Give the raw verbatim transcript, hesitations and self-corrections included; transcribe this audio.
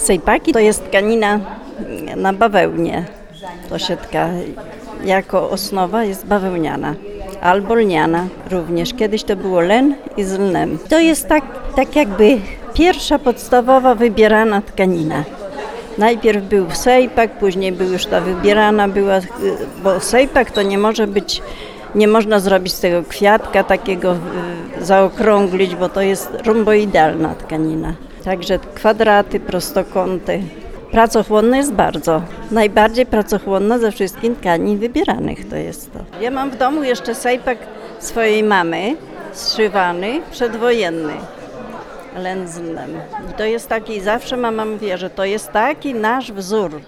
Sejpaki to jest tkanina na bawełnie. To sietka jako osnowa jest bawełniana albo lniana również. Kiedyś to było len i z lnem. To jest tak, tak jakby pierwsza podstawowa wybierana tkanina. Najpierw był sejpak, później był już ta wybierana była, bo sejpak to nie może być, nie można zrobić z tego kwiatka takiego, zaokrąglić, bo to jest romboidalna tkanina. Także kwadraty, prostokąty. Pracochłonne jest bardzo. Najbardziej pracochłonna ze wszystkich tkanin wybieranych to jest to. Ja mam w domu jeszcze sejpak swojej mamy, zszywany, przedwojenny. Lędznem. I to jest taki, zawsze mama mówiła, że to jest taki nasz wzór.